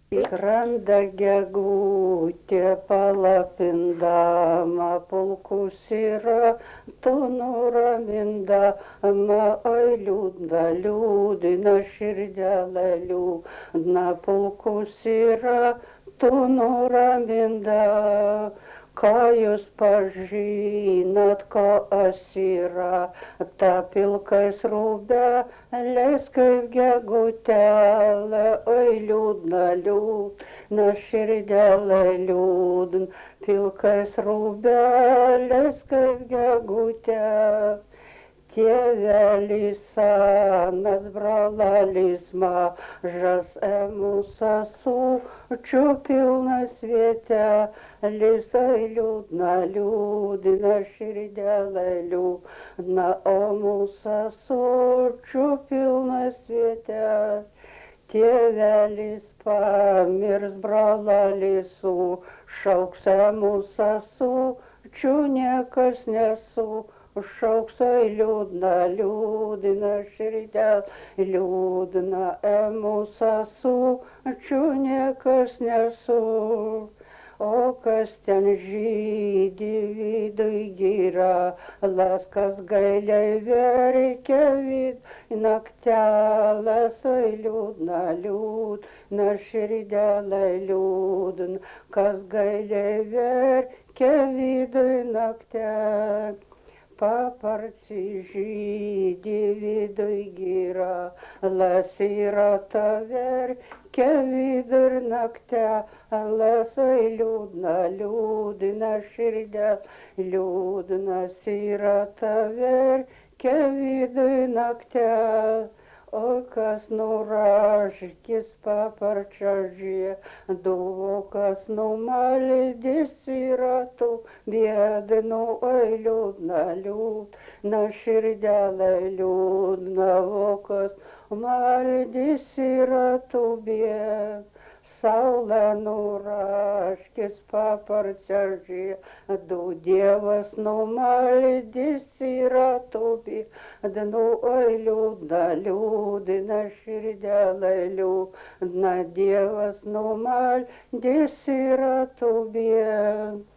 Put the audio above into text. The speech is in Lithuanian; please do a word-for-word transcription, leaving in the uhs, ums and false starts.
Randa gegutė palapindama pulkus yra, tu nuramindama, oi liūdna, liūdina širdelė liūdna, pulkus yra, tu nuramindama. Ką jūs pažinat, kas yra ta pilkais rūbeliais kaip gegutėlė, oi liūdna, liūdna širdelė liūdna, pilkais rūbeliais kaip gegutėlė. Tėvelis senas, brolelis mažas, mūsų ąsočių pilnas vietelis, oi liūdna, liūdna širdelė liūdna, o mūsų ąsočių pilnas vietelis. Tėvelis pamirs, brolelis užaugs, mūsų ąsočių niekas nesu. Užaugs, oi liūdna, liūdna širdelė liūdna, mūsų ąsočių niekas nesu. O kas ten žydi viduj gyralas, kas gailiai verkia viduj naktelas, oi liūdna, liūdna širdelė liūdna, kas gailiai verkia viduj naktelas. Paparčiai žydi viduj gyralas, yra ta verkia vidur naktelas, oi liūdna, liūdna širdelė liūdnas, yra ta verkia viduj naktelas. O kas nuraškis paparčio žiedu, o kas numaldys yra tų biednų, oi liūdna, liūdna širdelė liūdna, o kas maldys yra tų biednų. Saulė nuraškis paparčio žiedu, Dievas numaldys yra tų biednų, oi liūdna, liūdna širdelė liūdna, Dievas numaldys yra tų biednų.